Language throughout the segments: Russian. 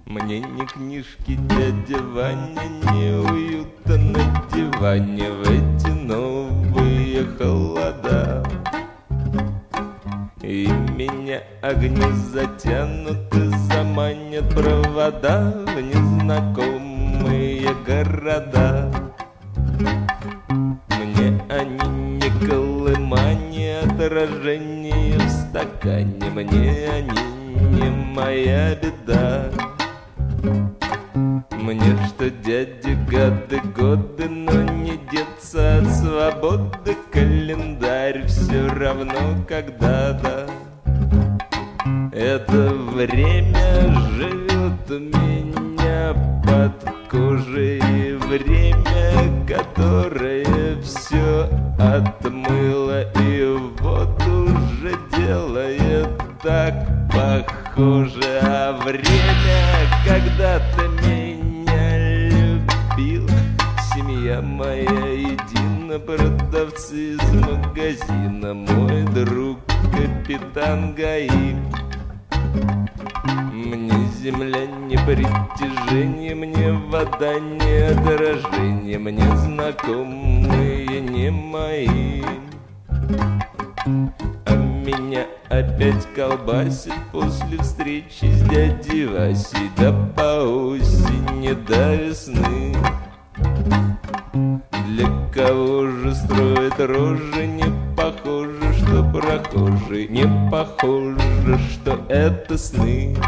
Мне ни книжки дядя Ваня, не уюта на диване в эти новые холода. И меня огни затянут и заманят провода в незнакомые города. Мне они не колыма, не отражение в стакане, мне они не моя беда. Мне что дяди гады годы, но не деться от свободы. Календарь все равно когда-то. Это время живет у меня под кожей, время, которое все отмыло, и вот уже делает так похоже. А время, когда ты меня любил, семья моя едина, продавцы из магазина, мой друг капитан ГАИ. Мне земля не притяжение, мне вода не отражение, мне знакомые не мои. А меня опять колбасит после встречи с дядей Васей, да по осени до весны. Для кого же строят рожи, не похоже, что прохожий, не похоже, что это сны.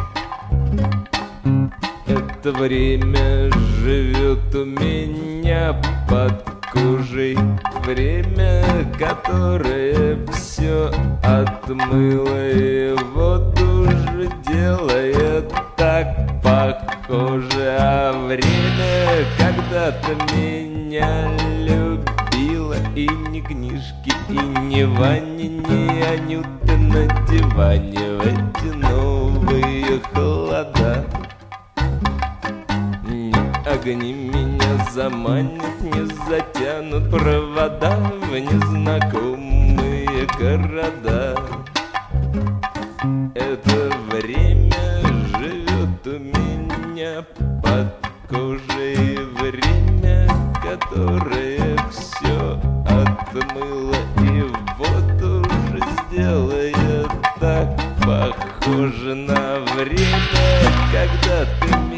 Это время живет у меня под кожей, время, которое все отмыло, и вот уже делает так похоже. А время, когда ты меня любила, и ни книжки, и ни Ваня, ни Анюты на диване в эти новые холода. Ни огни меня заманят, не затянут провода в незнакомые города. Это время живет у меня под кожей, время, которое все отмыло, и вот уже сделает так похоже на время, когда ты меня